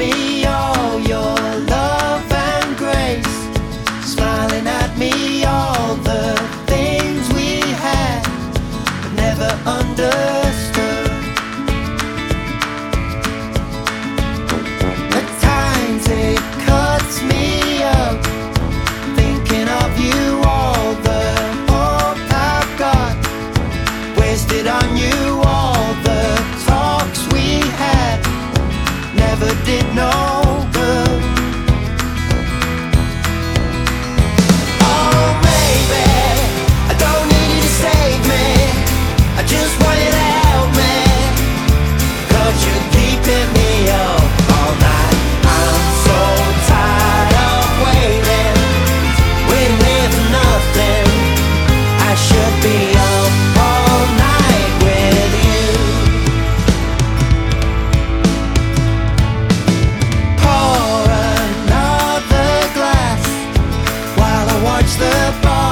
me all your love and grace, smiling at me all the things we had but never understood. At times it cuts me up, thinking of you, all the hope I've got wasted on you, all the talks we had never did no good. Oh, maybe I don't need you to save me, I just want you to help me, 'cause you're keeping me up all night. I'm so tired of waiting, waiting there for nothing. I should be up all night with you. Pour another glass while I watch the bar